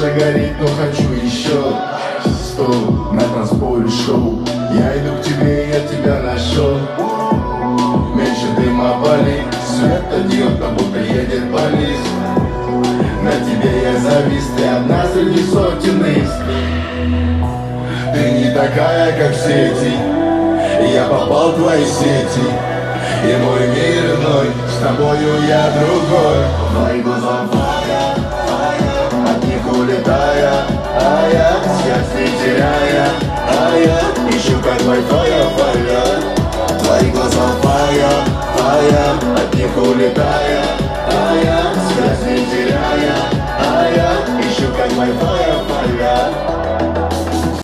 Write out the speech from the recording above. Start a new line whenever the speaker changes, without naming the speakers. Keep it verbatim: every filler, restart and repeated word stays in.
уже горит, но хочу еще. Стоп, на танцполе шоу. Я иду к тебе, я тебя нашел. Меньше дыма вали, свет идет, как будто едет полис. На тебе я завис, ты одна среди сотен из. Ты не такая, как все эти. Я попал в твои сети. И мой мир иной, с тобою я другой. Твои глаза фая, фая, от них улетая, а я счастье теряя, а я ищу как Wi-Fi.